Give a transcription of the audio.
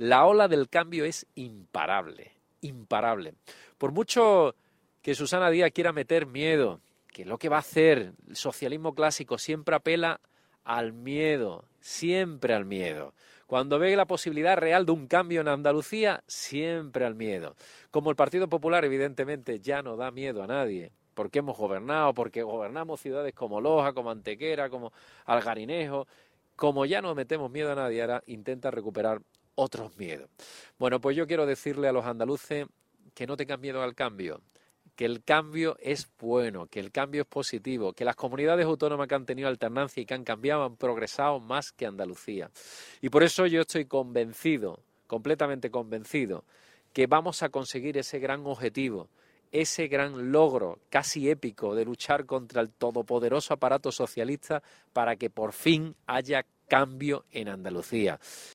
La ola del cambio es imparable, imparable. Por mucho que Susana Díaz quiera meter miedo, que es lo que va a hacer el socialismo clásico, siempre apela al miedo, siempre al miedo. Cuando ve la posibilidad real de un cambio en Andalucía, siempre al miedo. Como el Partido Popular, evidentemente, ya no da miedo a nadie, porque hemos gobernado, porque gobernamos ciudades como Loja, como Antequera, como Algarinejo. Como ya no metemos miedo a nadie, ahora intenta recuperar otros miedos. Bueno, pues yo quiero decirle a los andaluces que no tengan miedo al cambio, que el cambio es bueno, que el cambio es positivo, que las comunidades autónomas que han tenido alternancia y que han cambiado han progresado más que Andalucía. Y por eso yo estoy convencido, completamente convencido, que vamos a conseguir ese gran objetivo, ese gran logro casi épico de luchar contra el todopoderoso aparato socialista para que por fin haya cambio en Andalucía.